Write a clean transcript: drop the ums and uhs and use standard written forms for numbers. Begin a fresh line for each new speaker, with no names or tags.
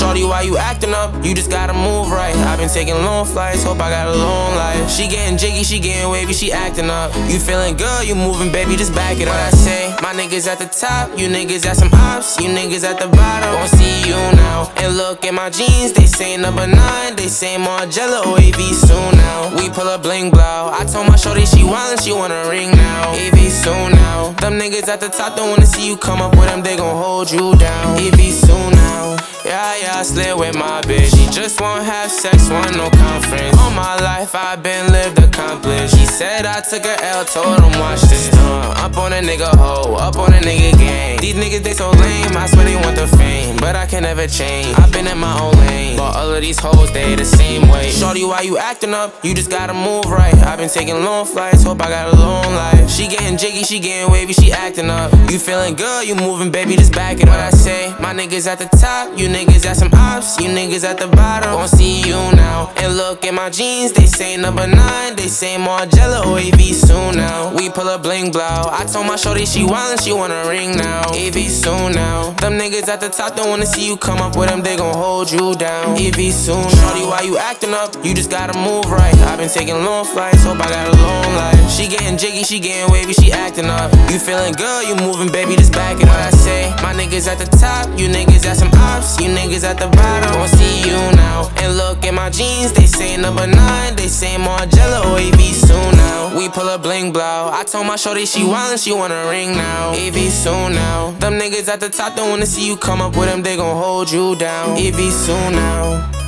Shorty, why you acting up? You just gotta move right. I've been taking long flights, hope I got a long life. She getting jiggy, she getting wavy, she acting up. You feeling good, you moving, baby, just back it up. What I say, my niggas at the top, you niggas at some ops, you niggas at the bottom. Won't see you now. And look at my jeans, they say number 9, they say Margiela or AV soon now. We pull up bling blow. I told my shorty she wildin', she want a ring now. AV soon now. Them niggas at the top don't wanna see you come up with them, they gon' hold you down. AV soon now. Yeah, I slid with my bitch. She just won't have sex, want no conference. All my life I've been lived accomplished. She said I took her L, told him watch this. Up on a nigga hoe, up on a nigga gang. These niggas they so lame, I swear they want the fame, but I can never change. I've been in my own lane, but all of these hoes they the same way. Shorty, why you acting up? You just gotta move right. I've been taking long flights, hope I got a long life. She getting jiggy, she getting wavy, she acting up. You feeling good, you moving, baby, just back it up. What I say, my niggas at the top, you niggas at some ops, you niggas at the bottom. Won't see you now. And look at my jeans, they say number 9, they say Margiela or AV soon now. We pull up bling blow. I told my shorty she wildin', she want a ring now. AV soon now. Them niggas at the top don't wanna see you come up with them, they gon' hold you down. AV soon. Shorty, why you acting up? You just gotta move right. I've been taking long flights, hope I got a long life. She getting jiggy, she getting wavy, she acting up. You feeling good, you moving, baby, just back it up. What I say, my niggas at the top, you niggas at some ops, you niggas at the bottom. Won't see you now. And look at my jeans, they say number 9, they say Margiela or AV soon now. We pull up bling blow. I told my shorty she wildin', she want a ring now. AV soon now. Them niggas at the top don't wanna see you come up with them, they gon' hold you down. AV soon now.